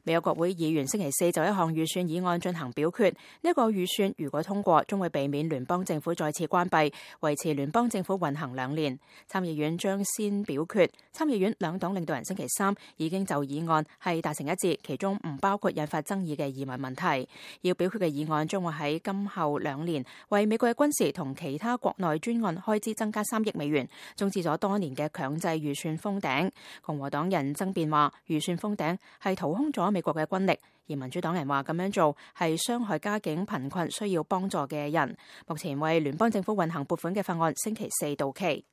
美國國會議員星期四就一項預算議案進行表決，呢個預算如果通過，將會避免聯邦政府再次關閉，維持聯邦政府運行2年。參議院將先表決，參議院兩黨領導人星期三已經就議案係達成一致，其中唔包括引發爭議嘅移民問題。要表決嘅議案將會喺今後2年為美國嘅軍事同其他國內專案開支增加3億美元，終止咗多年嘅強制預算封頂。共和黨人爭辯話預算封頂係掏空咗美國嘅軍力，而民主黨人話咁樣做係傷害家境貧困需要幫助嘅人。目前為聯邦政府運行撥款嘅法案星期四到期。